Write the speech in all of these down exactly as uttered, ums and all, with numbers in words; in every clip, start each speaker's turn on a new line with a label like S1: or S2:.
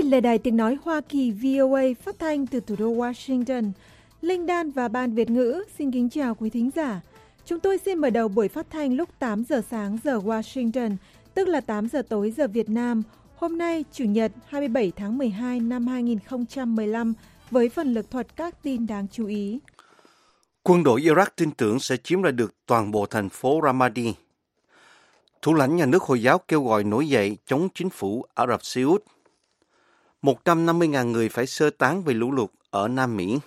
S1: là Đài Tiếng Nói Hoa Kỳ vê o a phát thanh từ thủ đô Washington. Linh Đan và Ban Việt ngữ xin kính chào quý thính giả. Chúng tôi xin mở đầu buổi phát thanh lúc tám giờ sáng giờ Washington, tức là tám giờ tối giờ Việt Nam. Hôm nay, Chủ nhật hai mươi bảy tháng mười hai năm hai nghìn không trăm mười lăm, với phần lược thuật các tin đáng chú ý.
S2: Quân đội Iraq tin tưởng sẽ chiếm lại được toàn bộ thành phố Ramadi. Thủ lãnh nhà nước Hồi giáo kêu gọi nổi dậy chống chính phủ Ả Rập Xê Út. một trăm năm mươi nghìn người phải sơ tán vì lũ lụt ở Nam Mỹ.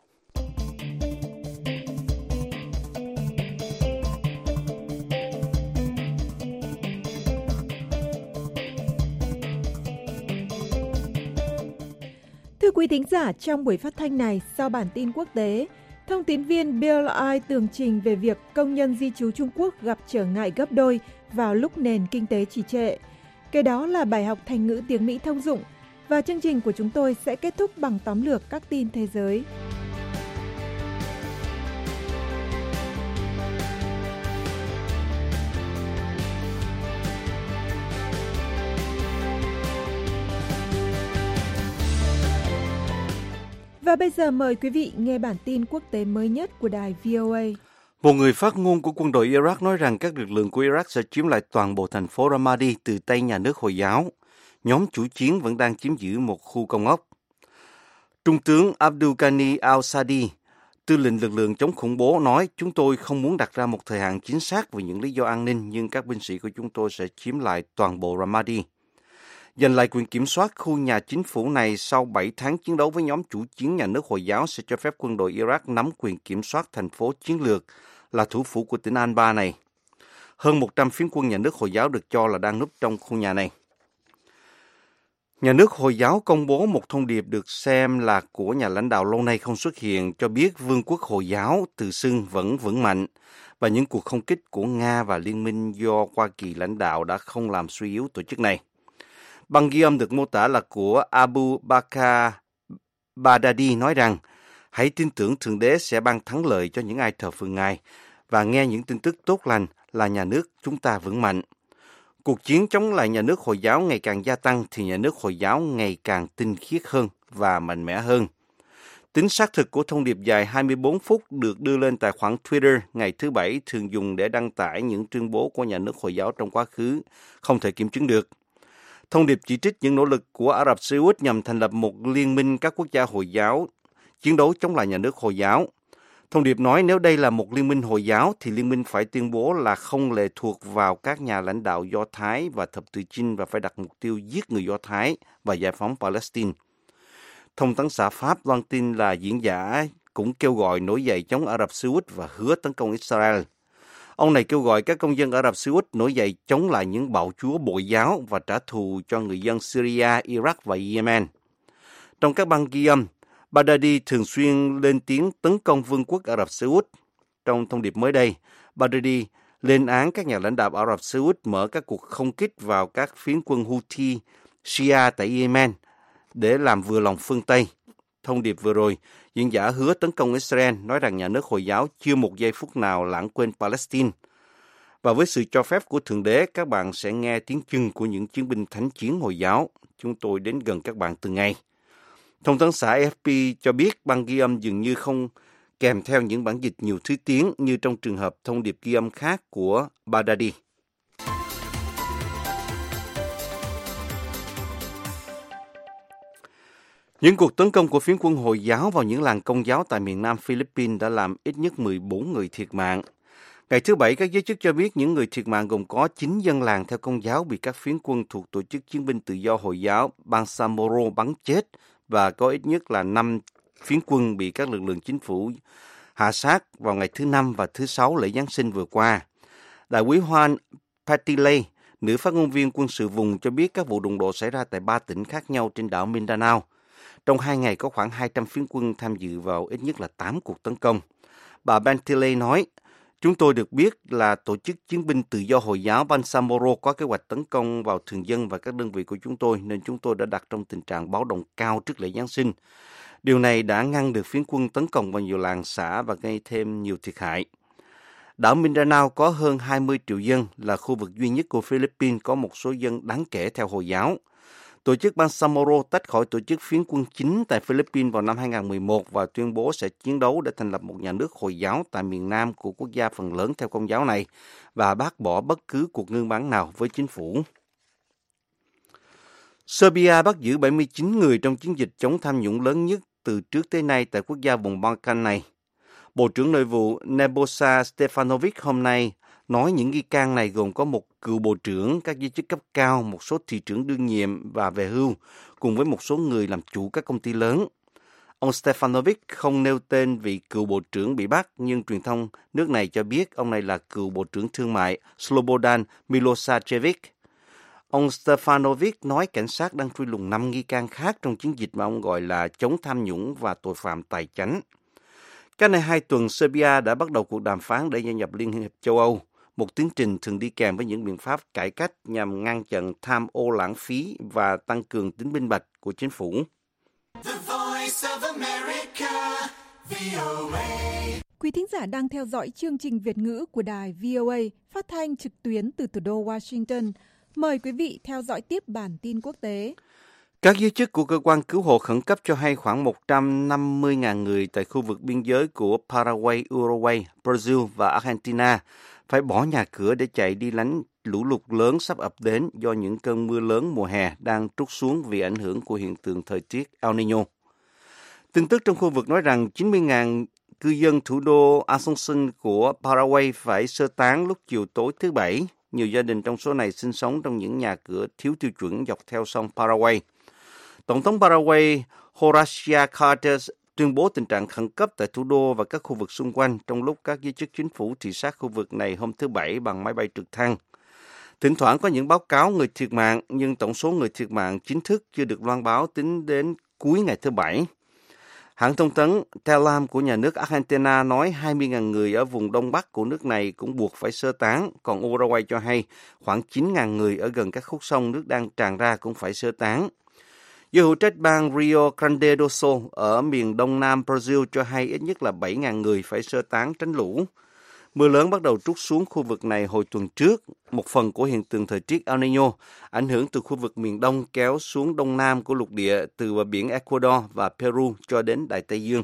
S1: Thưa quý thính giả, trong buổi phát thanh này, sau bản tin quốc tế, thông tín viên Bill Eye tường trình về việc công nhân di trú Trung Quốc gặp trở ngại gấp đôi vào lúc nền kinh tế trì trệ. Kế đó là bài học thành ngữ tiếng Mỹ thông dụng, và chương trình của chúng tôi sẽ kết thúc bằng tóm lược các tin thế giới. Và bây giờ mời quý vị nghe bản tin quốc tế mới nhất của đài vê o a.
S2: Một người phát ngôn của quân đội Iraq nói rằng các lực lượng của Iraq sẽ chiếm lại toàn bộ thành phố Ramadi từ tay nhà nước Hồi giáo. Nhóm chủ chiến vẫn đang chiếm giữ một khu công ốc. Trung tướng Abdul Ghani al-Sadi, tư lệnh lực lượng chống khủng bố, nói: "Chúng tôi không muốn đặt ra một thời hạn chính xác vì những lý do an ninh, nhưng các binh sĩ của chúng tôi sẽ chiếm lại toàn bộ Ramadi." Giành lại quyền kiểm soát khu nhà chính phủ này sau bảy tháng chiến đấu với nhóm chủ chiến nhà nước Hồi giáo sẽ cho phép quân đội Iraq nắm quyền kiểm soát thành phố chiến lược là thủ phủ của tỉnh Anbar này. Hơn một trăm phiến quân nhà nước Hồi giáo được cho là đang núp trong khu nhà này. Nhà nước Hồi giáo công bố một thông điệp được xem là của nhà lãnh đạo lâu nay không xuất hiện, cho biết Vương quốc Hồi giáo tự xưng vẫn vững mạnh và những cuộc không kích của Nga và Liên minh do Hoa Kỳ lãnh đạo đã không làm suy yếu tổ chức này. Băng ghi âm được mô tả là của Abu Bakr Baghdadi nói rằng: "Hãy tin tưởng Thượng Đế sẽ ban thắng lợi cho những ai thờ phượng Ngài và nghe những tin tức tốt lành là nhà nước chúng ta vững mạnh." Cuộc chiến chống lại nhà nước Hồi giáo ngày càng gia tăng thì nhà nước Hồi giáo ngày càng tinh khiết hơn và mạnh mẽ hơn. Tính xác thực của thông điệp dài hai mươi bốn phút được đưa lên tài khoản Twitter ngày thứ Bảy thường dùng để đăng tải những tuyên bố của nhà nước Hồi giáo trong quá khứ không thể kiểm chứng được. Thông điệp chỉ trích những nỗ lực của Ả Rập Xê Út nhằm thành lập một liên minh các quốc gia Hồi giáo chiến đấu chống lại nhà nước Hồi giáo. Thông điệp nói nếu đây là một liên minh Hồi giáo thì liên minh phải tuyên bố là không lệ thuộc vào các nhà lãnh đạo Do Thái và thập tự chinh và phải đặt mục tiêu giết người Do Thái và giải phóng Palestine. Thông tấn xã Pháp loan tin là diễn giả cũng kêu gọi nổi dậy chống Ả Rập Xê Út và hứa tấn công Israel. Ông này kêu gọi các công dân Ả Rập Xê Út nổi dậy chống lại những bạo chúa bội giáo và trả thù cho người dân Syria, Iraq và Yemen. Trong các băng ghi âm, Baghdadi thường xuyên lên tiếng tấn công Vương quốc Ả Rập Xê Út. Trong thông điệp mới đây, Baghdadi lên án các nhà lãnh đạo Ả Rập Xê Út mở các cuộc không kích vào các phiến quân Houthi, Shia tại Yemen để làm vừa lòng phương Tây. Thông điệp vừa rồi, diễn giả hứa tấn công Israel, nói rằng nhà nước Hồi giáo chưa một giây phút nào lãng quên Palestine. Và với sự cho phép của Thượng Đế, các bạn sẽ nghe tiếng chưng của những chiến binh thánh chiến Hồi giáo. Chúng tôi đến gần các bạn từng ngày. Thông tấn xã a ép pê cho biết băng ghi âm dường như không kèm theo những bản dịch nhiều thứ tiếng như trong trường hợp thông điệp ghi âm khác của Baghdadi. Những cuộc tấn công của phiến quân Hồi giáo vào những làng Công giáo tại miền nam Philippines đã làm ít nhất mười bốn người thiệt mạng. Ngày thứ Bảy, các giới chức cho biết những người thiệt mạng gồm có chín dân làng theo Công giáo bị các phiến quân thuộc Tổ chức Chiến binh Tự do Hồi giáo Bangsamoro bắn chết và có ít nhất là năm phiến quân bị các lực lượng chính phủ hạ sát vào ngày thứ Năm và thứ Sáu lễ Giáng sinh vừa qua. Đại úy Juan Patilay, nữ phát ngôn viên quân sự vùng, cho biết các vụ đụng độ xảy ra tại ba tỉnh khác nhau trên đảo Mindanao. Trong hai ngày có khoảng hai trăm phiến quân tham dự vào ít nhất là tám cuộc tấn công. Bà Patilay nói: "Chúng tôi được biết là Tổ chức Chiến binh Tự do Hồi giáo Bangsamoro có kế hoạch tấn công vào thường dân và các đơn vị của chúng tôi, nên chúng tôi đã đặt trong tình trạng báo động cao trước lễ Giáng sinh. Điều này đã ngăn được phiến quân tấn công vào nhiều làng xã và gây thêm nhiều thiệt hại." Đảo Mindanao có hơn hai mươi triệu dân, là khu vực duy nhất của Philippines có một số dân đáng kể theo Hồi giáo. Tổ chức Bangsamoro tách khỏi tổ chức phiến quân chính tại Philippines vào năm hai không một một và tuyên bố sẽ chiến đấu để thành lập một nhà nước Hồi giáo tại miền Nam của quốc gia phần lớn theo Công giáo này và bác bỏ bất cứ cuộc ngưng bắn nào với chính phủ. Serbia bắt giữ bảy mươi chín người trong chiến dịch chống tham nhũng lớn nhất từ trước tới nay tại quốc gia vùng Balkan này. Bộ trưởng Nội vụ Nebojša Stefanović hôm nay nói những nghi can này gồm có một cựu bộ trưởng, các giới chức cấp cao, một số thị trưởng đương nhiệm và về hưu, cùng với một số người làm chủ các công ty lớn. Ông Stefanović không nêu tên vị cựu bộ trưởng bị bắt, nhưng truyền thông nước này cho biết ông này là cựu bộ trưởng thương mại Slobodan Milošević. Ông Stefanović nói cảnh sát đang truy lùng năm nghi can khác trong chiến dịch mà ông gọi là chống tham nhũng và tội phạm tài chánh. Cách này hai tuần, Serbia đã bắt đầu cuộc đàm phán để gia nhập Liên hiệp châu Âu, một tiến trình thường đi kèm với những biện pháp cải cách nhằm ngăn chặn tham ô lãng phí và tăng cường tính minh bạch của chính phủ.
S1: Quý thính giả đang theo dõi chương trình Việt ngữ của đài vê o a phát thanh trực tuyến từ thủ đô Washington. Mời quý vị theo dõi tiếp bản tin quốc tế.
S2: Các giới chức của cơ quan cứu hộ khẩn cấp cho hay khoảng một trăm năm mươi nghìn người tại khu vực biên giới của Paraguay, Uruguay, Brazil và Argentina phải bỏ nhà cửa để chạy đi lánh lũ lụt lớn sắp ập đến do những cơn mưa lớn mùa hè đang trút xuống vì ảnh hưởng của hiện tượng thời tiết El Niño. Tin tức trong khu vực nói rằng chín mươi nghìn cư dân thủ đô Asunción của Paraguay phải sơ tán lúc chiều tối thứ Bảy. Nhiều gia đình trong số này sinh sống trong những nhà cửa thiếu tiêu chuẩn dọc theo sông Paraguay. Tổng thống Paraguay Horacio Cartes tuyên bố tình trạng khẩn cấp tại thủ đô và các khu vực xung quanh trong lúc các giới chức chính phủ thị sát khu vực này hôm thứ Bảy bằng máy bay trực thăng. Thỉnh thoảng có những báo cáo người thiệt mạng, nhưng tổng số người thiệt mạng chính thức chưa được loan báo tính đến cuối ngày thứ Bảy. Hãng thông tấn Telam của nhà nước Argentina nói hai mươi nghìn người ở vùng đông bắc của nước này cũng buộc phải sơ tán, còn Uruguay cho hay khoảng chín nghìn người ở gần các khúc sông nước đang tràn ra cũng phải sơ tán. Giới hữu trách bang Rio Grande do Sul ở miền đông nam Brazil cho hay ít nhất là bảy nghìn người phải sơ tán tránh lũ. Mưa lớn bắt đầu trút xuống khu vực này hồi tuần trước, một phần của hiện tượng thời tiết El Niño, ảnh hưởng từ khu vực miền đông kéo xuống đông nam của lục địa từ bờ biển Ecuador và Peru cho đến Đại Tây Dương.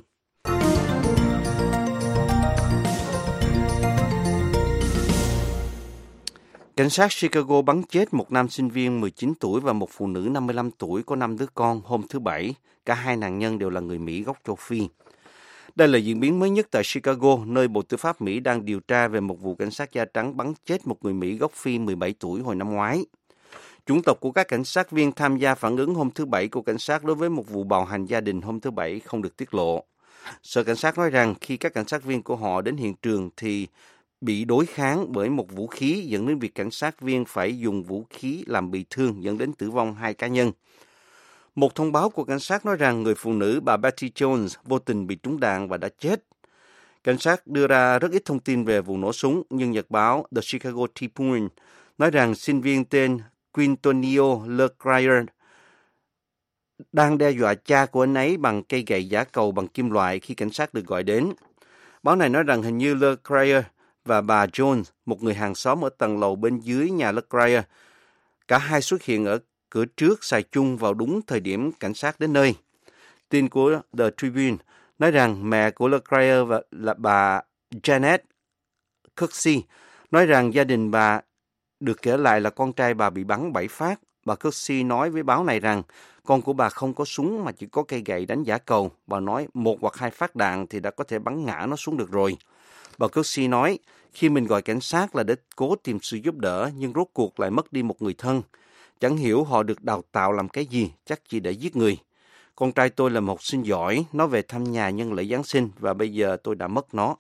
S2: Cảnh sát Chicago bắn chết một nam sinh viên mười chín tuổi và một phụ nữ năm mươi lăm tuổi có năm đứa con hôm thứ Bảy. Cả hai nạn nhân đều là người Mỹ gốc châu Phi. Đây là diễn biến mới nhất tại Chicago, nơi Bộ Tư pháp Mỹ đang điều tra về một vụ cảnh sát da trắng bắn chết một người Mỹ gốc Phi mười bảy tuổi hồi năm ngoái. Chủng tộc của các cảnh sát viên tham gia phản ứng hôm thứ Bảy của cảnh sát đối với một vụ bạo hành gia đình hôm thứ Bảy không được tiết lộ. Sở cảnh sát nói rằng khi các cảnh sát viên của họ đến hiện trường thì bị đối kháng bởi một vũ khí dẫn đến việc cảnh sát viên phải dùng vũ khí làm bị thương dẫn đến tử vong hai cá nhân. Một thông báo của cảnh sát nói rằng người phụ nữ bà Betty Jones vô tình bị trúng đạn và đã chết. Cảnh sát đưa ra rất ít thông tin về vụ nổ súng, nhưng nhật báo The Chicago Tribune nói rằng sinh viên tên Quintonio LeClaire đang đe dọa cha của anh ấy bằng cây gậy giã cầu bằng kim loại khi cảnh sát được gọi đến. Báo này nói rằng hình như LeClaire và bà Jones, một người hàng xóm ở tầng lầu bên dưới nhà LeClaire, cả hai xuất hiện ở cửa trước xài chung vào đúng thời điểm cảnh sát đến nơi. Tin của The Tribune nói rằng mẹ của LeClaire và là bà Janet Kirksey nói rằng gia đình bà được kể lại là con trai bà bị bắn bảy phát. Bà Kirksey nói với báo này rằng con của bà không có súng mà chỉ có cây gậy đánh giã cầu. Bà nói một hoặc hai phát đạn thì đã có thể bắn ngã nó xuống được rồi. Bà Kirksey nói khi mình gọi cảnh sát là để cố tìm sự giúp đỡ nhưng rốt cuộc lại mất đi một người thân. Chẳng hiểu họ được đào tạo làm cái gì, chắc chỉ để giết người. Con trai tôi là một học sinh giỏi, nó về thăm nhà nhân lễ Giáng sinh và bây giờ tôi đã mất nó.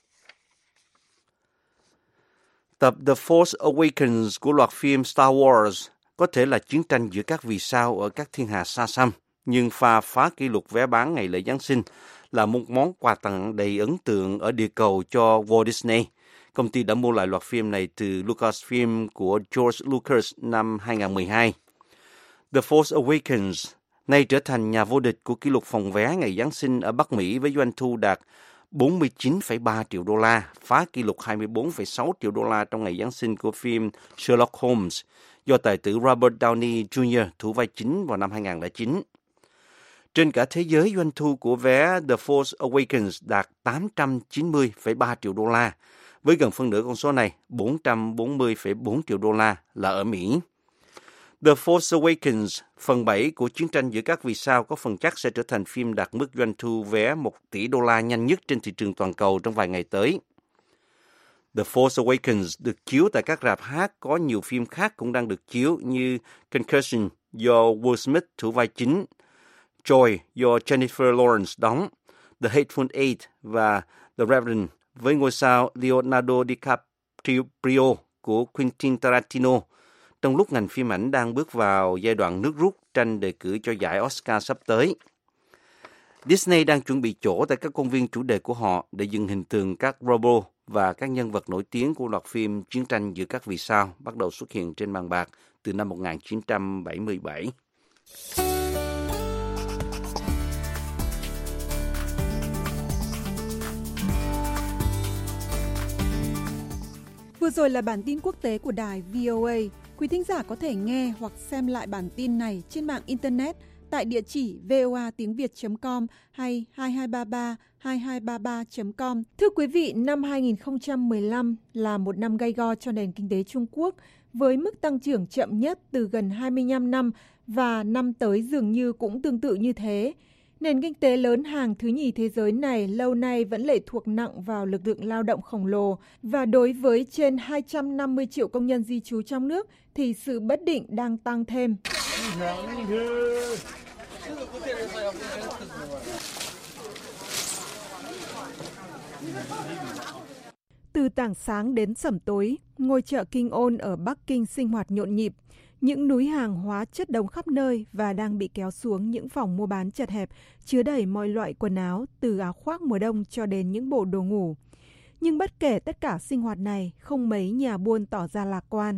S2: Tập The Force Awakens của loạt phim Star Wars có thể là chiến tranh giữa các vì sao ở các thiên hà xa xăm, nhưng pha phá kỷ lục vé bán ngày lễ Giáng sinh là một món quà tặng đầy ấn tượng ở địa cầu cho Walt Disney. Công ty đã mua lại loạt phim này từ Lucasfilm của George Lucas năm hai không một hai. The Force Awakens nay trở thành nhà vô địch của kỷ lục phòng vé ngày Giáng sinh ở Bắc Mỹ với doanh thu đạt bốn mươi chín phẩy ba triệu đô la, phá kỷ lục hai mươi bốn phẩy sáu triệu đô la trong ngày Giáng sinh của phim Sherlock Holmes, do tài tử Robert Downey Junior thủ vai chính vào năm hai không không chín. Trên cả thế giới, doanh thu của vé The Force Awakens đạt tám trăm chín mươi phẩy ba triệu đô la, với gần phân nửa con số này, bốn trăm bốn mươi phẩy bốn triệu đô la là ở Mỹ. The Force Awakens, phần bảy của chiến tranh giữa các vì sao có phần chắc sẽ trở thành phim đạt mức doanh thu vé một tỷ đô la nhanh nhất trên thị trường toàn cầu trong vài ngày tới. The Force Awakens được chiếu tại các rạp hát, có nhiều phim khác cũng đang được chiếu như Concussion do Will Smith thủ vai chính, Joy do Jennifer Lawrence đóng, The Hateful Eight và The Revenant với ngôi sao Leonardo DiCaprio của Quentin Tarantino, trong lúc ngành phim ảnh đang bước vào giai đoạn nước rút tranh đề cử cho giải Oscar sắp tới. Disney đang chuẩn bị chỗ tại các công viên chủ đề của họ để dựng hình tượng các robot và các nhân vật nổi tiếng của loạt phim Chiến tranh giữa các vì sao bắt đầu xuất hiện trên màn bạc từ năm một nghìn chín trăm bảy mươi bảy.
S1: Vừa rồi là bản tin quốc tế của đài vê o a. Quý thính giả có thể nghe hoặc xem lại bản tin này trên mạng Internet tại địa chỉ voa tiếng việt chấm com hay hai hai ba ba hai hai ba ba chấm com. Thưa quý vị, năm hai nghìn không trăm mười lăm là một năm gay go cho nền kinh tế Trung Quốc, với mức tăng trưởng chậm nhất từ gần hai mươi lăm năm và năm tới dường như cũng tương tự như thế. Nền kinh tế lớn hàng thứ nhì thế giới này lâu nay vẫn lệ thuộc nặng vào lực lượng lao động khổng lồ, và đối với trên hai trăm năm mươi triệu công nhân di trú trong nước thì sự bất định đang tăng thêm. Từ tảng sáng đến sẩm tối, ngôi chợ Kinh Ôn ở Bắc Kinh sinh hoạt nhộn nhịp. Những núi hàng hóa chất đống khắp nơi và đang bị kéo xuống những phòng mua bán chật hẹp, chứa đầy mọi loại quần áo, từ áo khoác mùa đông cho đến những bộ đồ ngủ. Nhưng bất kể tất cả sinh hoạt này, không mấy nhà buôn tỏ ra lạc quan.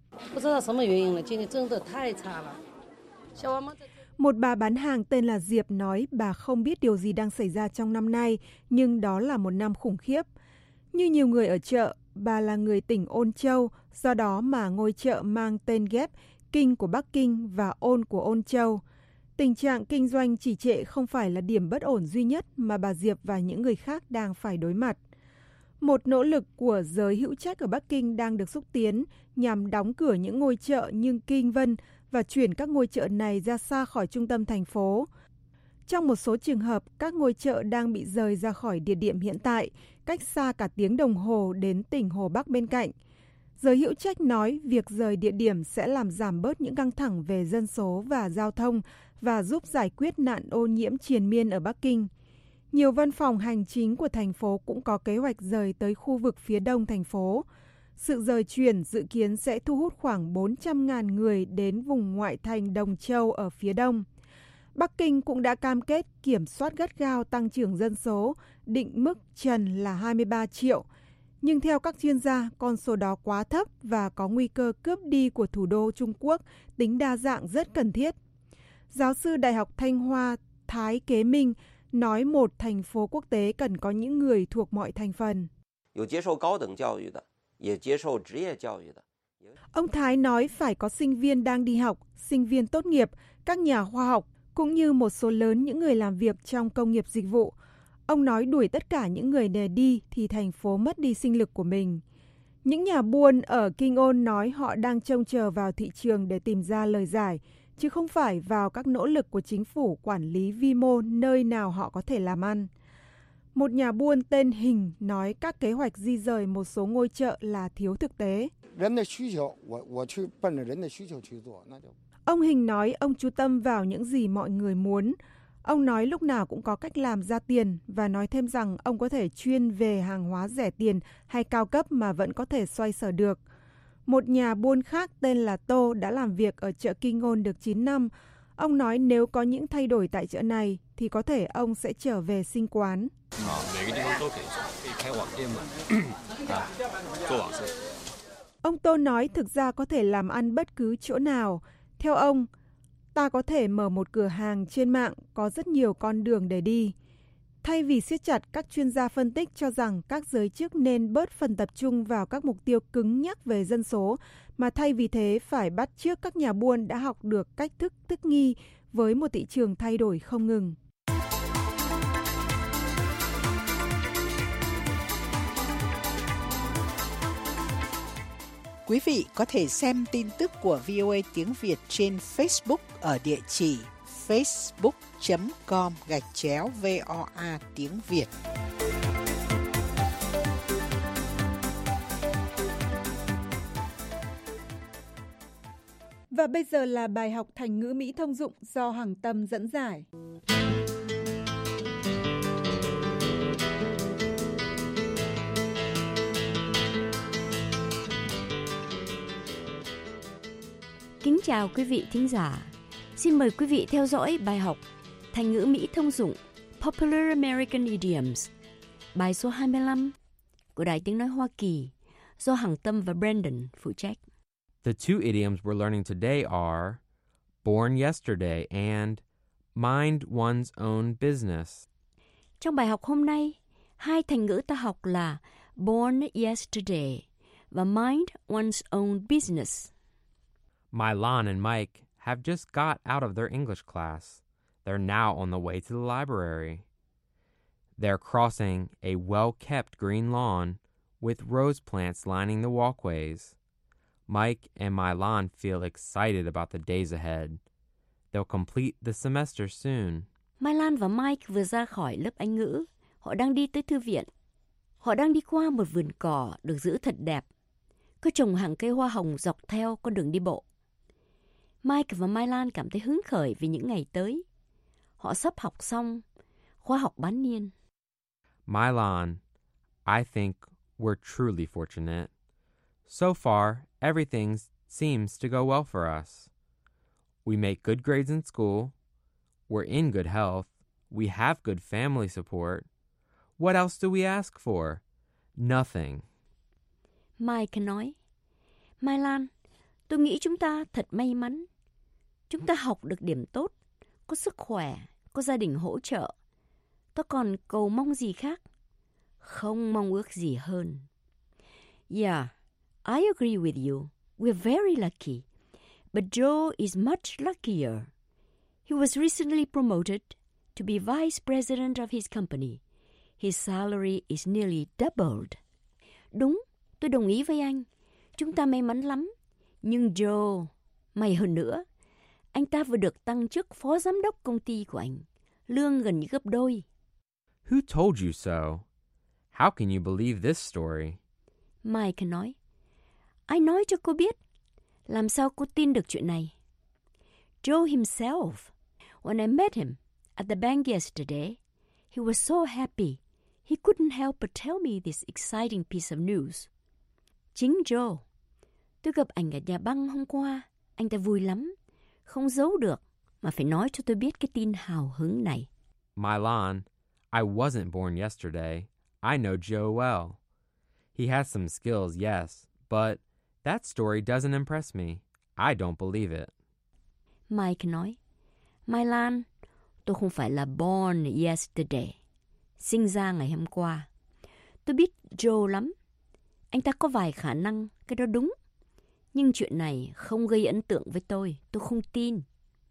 S1: Một bà bán hàng tên là Diệp nói bà không biết điều gì đang xảy ra trong năm nay, nhưng đó là một năm khủng khiếp. Như nhiều người ở chợ, bà là người tỉnh Ôn Châu, do đó mà ngôi chợ mang tên ghép Kinh của Bắc Kinh và Ôn của Ôn Châu. Tình trạng kinh doanh trì trệ không phải là điểm bất ổn duy nhất mà bà Diệp và những người khác đang phải đối mặt. Một nỗ lực của giới hữu trách ở Bắc Kinh đang được xúc tiến nhằm đóng cửa những ngôi chợ như Kinh Vân và chuyển các ngôi chợ này ra xa khỏi trung tâm thành phố. Trong một số trường hợp, các ngôi chợ đang bị rời ra khỏi địa điểm hiện tại, cách xa cả tiếng đồng hồ đến tỉnh Hồ Bắc bên cạnh. Giới hữu trách nói việc rời địa điểm sẽ làm giảm bớt những căng thẳng về dân số và giao thông và giúp giải quyết nạn ô nhiễm triền miên ở Bắc Kinh. Nhiều văn phòng hành chính của thành phố cũng có kế hoạch rời tới khu vực phía đông thành phố. Sự rời chuyển dự kiến sẽ thu hút khoảng bốn trăm nghìn người đến vùng ngoại thành Đồng Châu ở phía đông. Bắc Kinh cũng đã cam kết kiểm soát gắt gao tăng trưởng dân số, định mức trần là hai mươi ba triệu. Nhưng theo các chuyên gia, con số đó quá thấp và có nguy cơ cướp đi của thủ đô Trung Quốc tính đa dạng rất cần thiết. Giáo sư Đại học Thanh Hoa Thái Kế Minh nói một thành phố quốc tế cần có những người thuộc mọi thành phần. Ông Thái nói phải có sinh viên đang đi học, sinh viên tốt nghiệp, các nhà khoa học, cũng như một số lớn những người làm việc trong công nghiệp dịch vụ. Ông nói đuổi tất cả những người này đi thì thành phố mất đi sinh lực của mình. Những nhà buôn ở Kinh Ôn nói họ đang trông chờ vào thị trường để tìm ra lời giải, chứ không phải vào các nỗ lực của chính phủ quản lý vi mô nơi nào họ có thể làm ăn. Một nhà buôn tên Hình nói các kế hoạch di rời một số ngôi chợ là thiếu thực tế. Ông Hình nói ông chú tâm vào những gì mọi người muốn. Ông nói lúc nào cũng có cách làm ra tiền và nói thêm rằng ông có thể chuyên về hàng hóa rẻ tiền hay cao cấp mà vẫn có thể xoay sở được. Một nhà buôn khác tên là Tô đã làm việc ở chợ Kinh Ôn được chín năm. Ông nói nếu có những thay đổi tại chợ này thì có thể ông sẽ trở về sinh quán. Ông Tô nói thực ra có thể làm ăn bất cứ chỗ nào. Theo ông, ta có thể mở một cửa hàng trên mạng, có rất nhiều con đường để đi. Thay vì siết chặt, các chuyên gia phân tích cho rằng các giới chức nên bớt phần tập trung vào các mục tiêu cứng nhắc về dân số, mà thay vì thế phải bắt chước các nhà buôn đã học được cách thức thích nghi với một thị trường thay đổi không ngừng.
S3: Quý vị có thể xem tin tức của vê o a tiếng Việt trên Facebook ở địa chỉ facebook chấm com gạch chéo voa tiếng Việt.
S1: Và bây giờ là bài học thành ngữ Mỹ thông dụng do Hằng Tâm dẫn giải.
S4: Kính chào quý vị thính giả. Xin mời quý vị theo dõi bài học thành ngữ Mỹ thông dụng Popular American Idioms, bài số hai mươi lăm của Đài Tiếng Nói Hoa Kỳ do Hằng Tâm và Brandon phụ trách.
S5: The two idioms we're learning today are born yesterday and mind one's own business.
S4: Trong bài học hôm nay, hai thành ngữ ta học là born yesterday và mind one's own business.
S5: Mylan and Mike have just got out of their English class. They're now on the way to the library. They're crossing a well-kept green lawn with rose plants lining the walkways. Mike and Mylan feel excited about the days ahead. They'll complete the semester soon.
S4: Mylan và Mike vừa ra khỏi lớp Anh ngữ. Họ đang đi tới thư viện. Họ đang đi qua một vườn cỏ được giữ thật đẹp. Có trồng hàng cây hoa hồng dọc theo con đường đi bộ. Mike và Mylan cảm thấy hứng khởi vì những ngày tới. Họ sắp học xong khóa học bán niên.
S5: Mylan, I think we're truly fortunate. So far, everything seems to go well for us. We make good grades in school. We're in good health. We have good family support. What else do we ask for? Nothing.
S4: Mike nói, Mylan, tôi nghĩ chúng ta thật may mắn. Chúng ta học được điểm tốt, có sức khỏe, có gia đình hỗ trợ. Tôi còn cầu mong gì khác? Không mong ước gì hơn. Yeah, I agree with you. We're very lucky. But Joe is much luckier. He was recently promoted to be vice president of his company. His salary is nearly doubled. Đúng, tôi đồng ý với anh. Chúng ta may mắn lắm. Nhưng Joe, may hơn nữa. Anh ta vừa được tăng chức phó giám đốc công ty của anh. Lương gần như gấp đôi.
S5: Who told you so? How can you believe this story?
S4: Mike nói, ai nói cho cô biết? Làm sao cô tin được chuyện này? Joe himself. When I met him at the bank yesterday, he was so happy. He couldn't help but tell me this exciting piece of news. Chính Joe. Tôi gặp ảnh ở nhà băng hôm qua. Anh ta vui lắm. Không giấu được, mà phải nói cho tôi biết cái tin hào hứng này.
S5: Mylan, I wasn't born yesterday. I know Joe well. He has some skills, yes, but that story doesn't impress me. I don't believe it.
S4: Mike nói, Mylan, tôi không phải là born yesterday, sinh ra ngày hôm qua. Tôi biết Joe lắm. Anh ta có vài khả năng, cái đó đúng. Nhưng chuyện này không gây ấn tượng với tôi. Tôi không tin.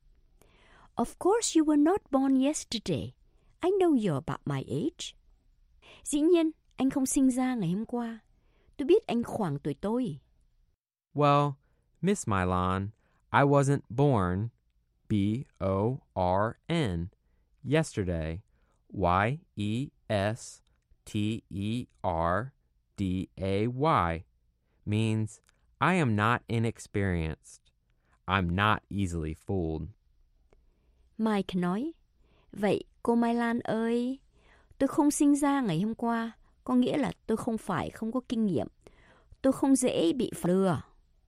S4: Of course you were not born yesterday. I know you're about my age. Dĩ nhiên, anh không sinh ra ngày hôm qua. Tôi biết anh khoảng tuổi tôi.
S5: Well, Miss Mylan, I wasn't born, B O R N, yesterday, Y E S T E R D A Y, means I am not inexperienced. I'm not easily fooled.
S4: Mike nói, vậy cô Mai Lan ơi, tôi không sinh ra ngày hôm qua, có nghĩa là tôi không phải không có kinh nghiệm. Tôi không dễ bị lừa.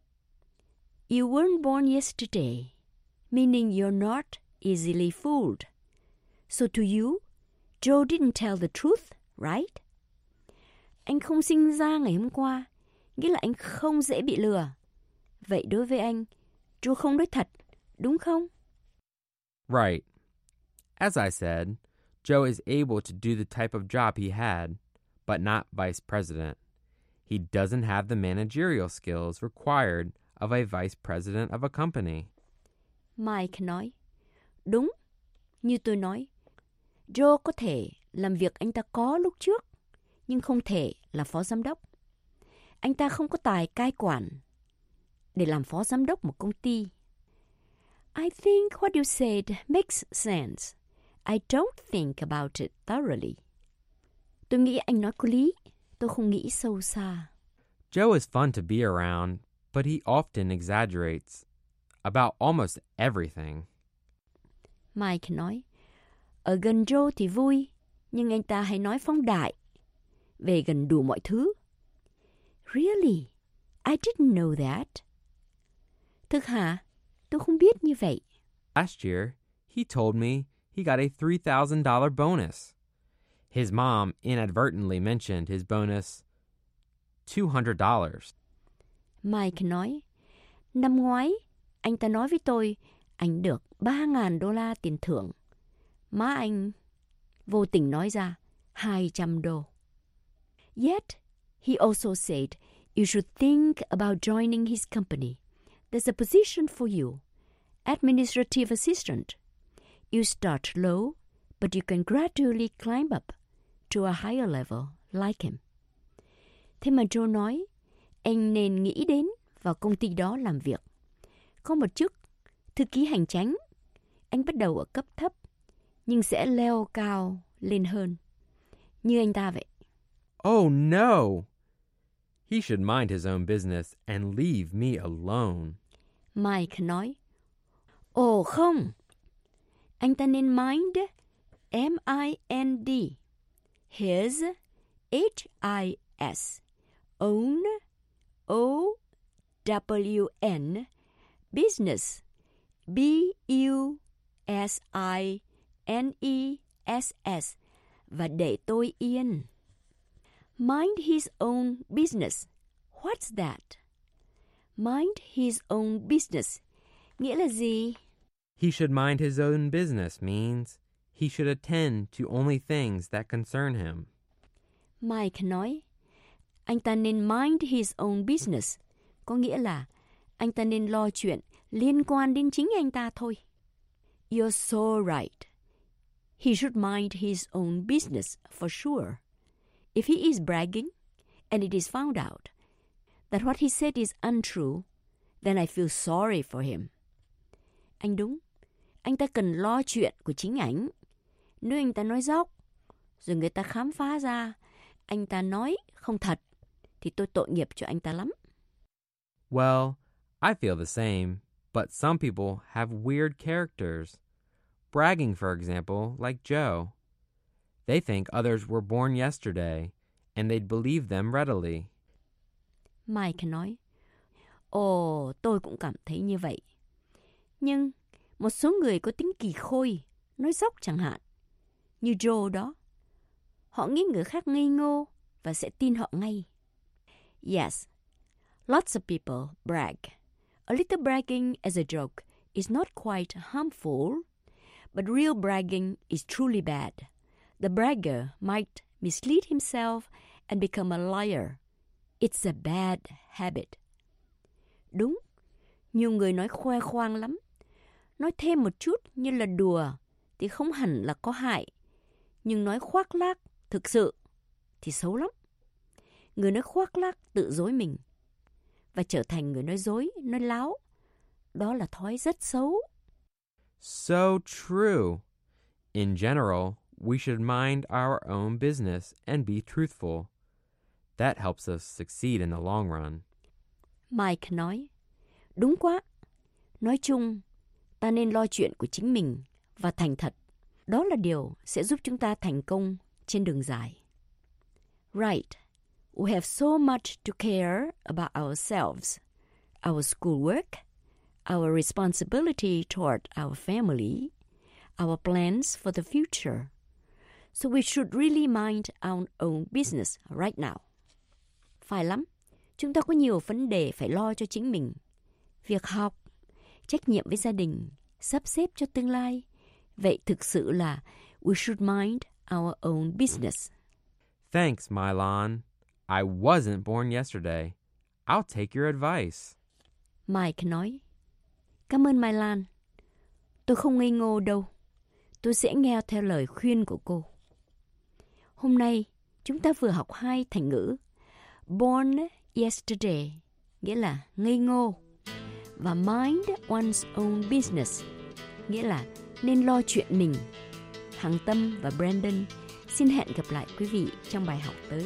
S4: You weren't born yesterday, meaning you're not easily fooled. So to you, Joe didn't tell the truth, right? Anh không sinh ra ngày hôm qua, nghĩa là anh không dễ bị lừa. Vậy đối với anh, Joe không nói thật, đúng không?
S5: Right. As I said, Joe is able to do the type of job he had, but not vice president. He doesn't have the managerial skills required of a vice president of a company.
S4: Mike nói, đúng, như tôi nói, Joe có thể làm việc anh ta có lúc trước, nhưng không thể là phó giám đốc. Anh ta không có tài cai quản để làm phó giám đốc một công ty. I think what you said makes sense. I don't think about it thoroughly. Tôi nghĩ anh nói có lý. Tôi không nghĩ sâu xa.
S5: Joe is fun to be around, but he often exaggerates about almost everything.
S4: Mike nói, ở gần Joe thì vui, nhưng anh ta hay nói phóng đại về gần đủ mọi thứ. Really? I didn't know that. Thực hả? Tôi không biết như vậy.
S5: Last year, he told me he got a three thousand dollars bonus. His mom inadvertently mentioned his bonus two hundred dollars.
S4: Mike nói, năm ngoái, anh ta nói với tôi anh được ba nghìn đô la tiền thưởng. Má anh vô tình nói ra hai trăm đô. Yet, he also said you should think about joining his company. There's a position for you, administrative assistant. You start low, but you can gradually climb up to a higher level like him. Thế mà Joe nói, anh nên nghĩ đến vào công ty đó làm việc. Có một chức thư ký hành chánh. Anh bắt đầu ở cấp thấp, nhưng sẽ leo cao lên hơn. Như anh ta vậy.
S5: Oh no! He should mind his own business and leave me alone.
S4: Mike nói, ồ không, anh ta nên mind, M I N D, his, H I S, own, O W N, business, B U S I N E S S, và để tôi yên. Mind his own business. What's that? Mind his own business. Nghĩa là gì?
S5: He should mind his own business means he should attend to only things that concern him.
S4: Mike nói, anh ta nên mind his own business. Có nghĩa là anh ta nên lo chuyện liên quan đến chính anh ta thôi. You're so right. He should mind his own business for sure. If he is bragging, and it is found out that what he said is untrue, then I feel sorry for him. Anh đúng. Anh ta cần lo chuyện của chính ảnh. Nếu anh ta nói dóc, rồi người ta khám phá ra anh ta nói không thật, thì tôi tội nghiệp cho anh ta lắm.
S5: Well, I feel the same, but some people have weird characters. Bragging, for example, like Joe. They think others were born yesterday, and they'd believe them readily.
S4: Mike nói, ồ, tôi cũng cảm thấy như vậy. Nhưng một số người có tính kỳ khôi, nói dóc chẳng hạn, như Joe đó. Họ nghĩ người khác ngây ngô và sẽ tin họ ngay. Yes, lots of people brag. A little bragging as a joke is not quite harmful, but real bragging is truly bad. The bragger might mislead himself and become a liar. It's a bad habit. Đúng, nhiều người nói khoe khoang lắm. Nói thêm một chút như là đùa thì không hẳn là có hại. Nhưng nói khoác lác thực sự thì xấu lắm. Người nói khoác lác tự dối mình và trở thành người nói dối, nói láo. Đó là thói rất xấu.
S5: So true. In general, we should mind our own business and be truthful. That helps us succeed in the long run.
S4: Mike nói, đúng quá. Nói chung, ta nên lo chuyện của chính mình và thành thật. Đó là điều sẽ giúp chúng ta thành công trên đường dài. Right. We have so much to care about ourselves, our schoolwork, our responsibility toward our family, our plans for the future. So we should really mind our own business right now. Phải lắm. Chúng ta có nhiều vấn đề phải lo cho chính mình. Việc học, trách nhiệm với gia đình, sắp xếp cho tương lai. Vậy thực sự là We should mind our own business.
S5: Thanks, Milan. I wasn't born yesterday. I'll take your advice.
S4: Mike nói, cảm ơn Mai Lan. Tôi không ngây ngô đâu. Tôi sẽ nghe theo lời khuyên của cô. Hôm nay, chúng ta vừa học hai thành ngữ. Born yesterday, nghĩa là ngây ngô. Và mind one's own business, nghĩa là nên lo chuyện mình. Hằng Tâm và Brandon xin hẹn gặp lại quý vị trong bài học tới.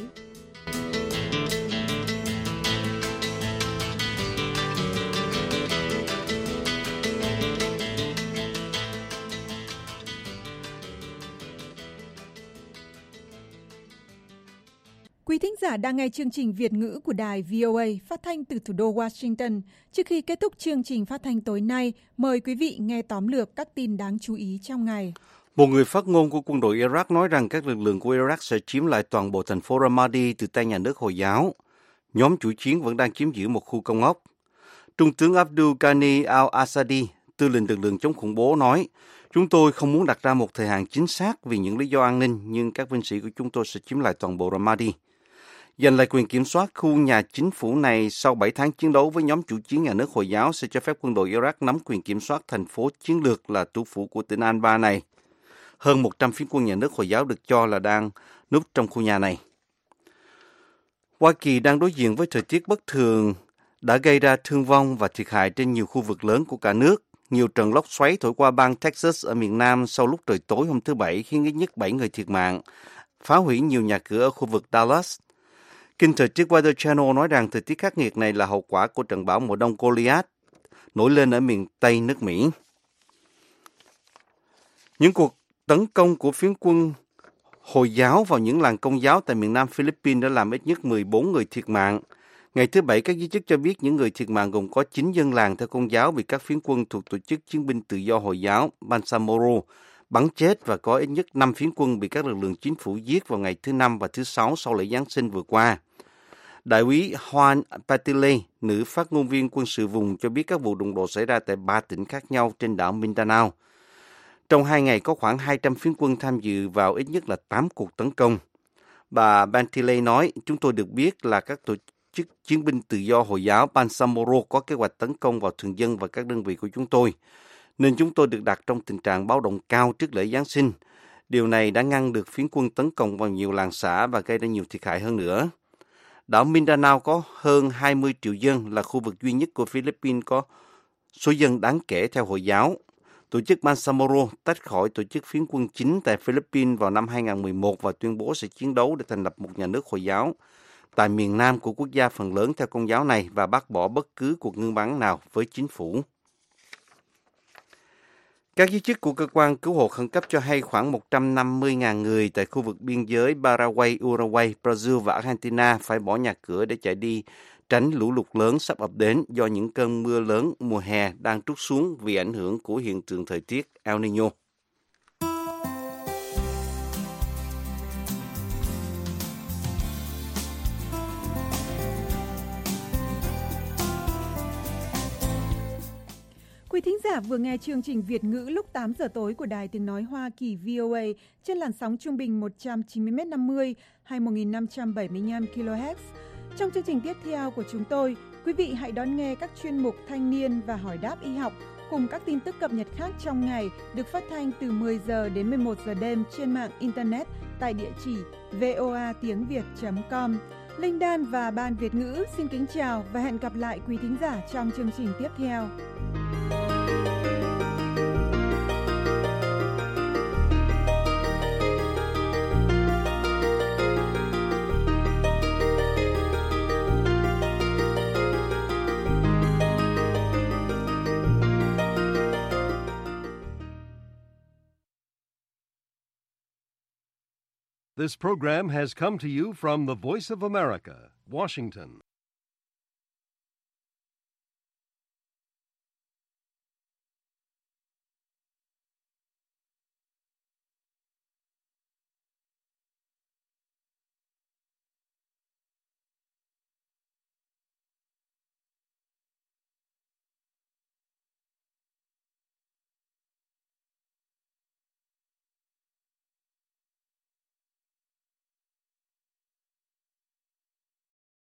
S1: Quý thính giả đang nghe chương trình Việt ngữ của đài vê o a phát thanh từ thủ đô Washington. Trước khi kết thúc chương trình phát thanh tối nay, mời quý vị nghe tóm lược các tin đáng chú ý trong ngày.
S2: Một người phát ngôn của quân đội Iraq nói rằng các lực lượng của Iraq sẽ chiếm lại toàn bộ thành phố Ramadi từ tay nhà nước Hồi giáo. Nhóm chủ chiến vẫn đang chiếm giữ một khu công ốc. Trung tướng Abdul Ghani al-Assadi, tư lệnh lực lượng chống khủng bố nói, chúng tôi không muốn đặt ra một thời hạn chính xác vì những lý do an ninh, nhưng các binh sĩ của chúng tôi sẽ chiếm lại toàn bộ Ramadi. Giành lại quyền kiểm soát khu nhà chính phủ này sau bảy tháng chiến đấu với nhóm chủ chiến nhà nước Hồi giáo sẽ cho phép quân đội Iraq nắm quyền kiểm soát thành phố chiến lược là thủ phủ của tỉnh Anbar này. Hơn một trăm phiến quân nhà nước Hồi giáo được cho là đang núp trong khu nhà này. Hoa Kỳ đang đối diện với thời tiết bất thường đã gây ra thương vong và thiệt hại trên nhiều khu vực lớn của cả nước. Nhiều trận lốc xoáy thổi qua bang Texas ở miền Nam sau lúc trời tối hôm thứ Bảy khiến ít nhất bảy người thiệt mạng, phá hủy nhiều nhà cửa ở khu vực Dallas. Kênh thời tiết Weather Channel nói rằng thời tiết khắc nghiệt này là hậu quả của trận bão mùa đông Goliath nổi lên ở miền Tây nước Mỹ. Những cuộc tấn công của phiến quân Hồi giáo vào những làng Công giáo tại miền Nam Philippines đã làm ít nhất mười bốn người thiệt mạng. Ngày thứ Bảy, các giới chức cho biết những người thiệt mạng gồm có chín dân làng theo Công giáo bị các phiến quân thuộc Tổ chức Chiến binh Tự do Hồi giáo Bangsamoro bắn chết và có ít nhất năm phiến quân bị các lực lượng chính phủ giết vào ngày thứ Năm và thứ Sáu sau lễ Giáng sinh vừa qua. Đại úy Juan Patile, nữ phát ngôn viên quân sự vùng, cho biết các vụ đụng độ xảy ra tại ba tỉnh khác nhau trên đảo Mindanao. Trong hai ngày có khoảng hai trăm phiến quân tham dự vào ít nhất là tám cuộc tấn công. Bà Patile nói, chúng tôi được biết là các tổ chức chiến binh tự do Hồi giáo Bangsamoro có kế hoạch tấn công vào thường dân và các đơn vị của chúng tôi, nên chúng tôi được đặt trong tình trạng báo động cao trước lễ Giáng sinh. Điều này đã ngăn được phiến quân tấn công vào nhiều làng xã và gây ra nhiều thiệt hại hơn nữa. Đảo Mindanao có hơn hai mươi triệu dân, là khu vực duy nhất của Philippines có số dân đáng kể theo Hồi giáo. Tổ chức Bangsamoro tách khỏi tổ chức phiến quân chính tại Philippines vào năm hai không một một và tuyên bố sẽ chiến đấu để thành lập một nhà nước Hồi giáo tại miền Nam của quốc gia phần lớn theo Công giáo này và bác bỏ bất cứ cuộc ngưng bắn nào với chính phủ. Các giới chức của cơ quan cứu hộ khẩn cấp cho hay khoảng một trăm năm mươi nghìn người tại khu vực biên giới Paraguay, Uruguay, Brazil và Argentina phải bỏ nhà cửa để chạy đi tránh lũ lụt lớn sắp ập đến do những cơn mưa lớn mùa hè đang trút xuống vì ảnh hưởng của hiện tượng thời tiết El Niño.
S1: Quý thính giả vừa nghe chương trình Việt ngữ lúc tám giờ tối của Đài Tiếng Nói Hoa Kỳ vê o a trên làn sóng trung bình một trăm chín mươi mét năm mươi hay một nghìn năm trăm bảy mươi lăm ki lô héc. Trong chương trình tiếp theo của chúng tôi, quý vị hãy đón nghe các chuyên mục Thanh niên và Hỏi đáp y học cùng các tin tức cập nhật khác trong ngày được phát thanh từ mười giờ đến mười một giờ đêm trên mạng Internet tại địa chỉ voa tiếng việt chấm com. Linh Đan và Ban Việt ngữ xin kính chào và hẹn gặp lại quý thính giả trong chương trình tiếp theo.
S6: This program has come to you from the Voice of America, Washington.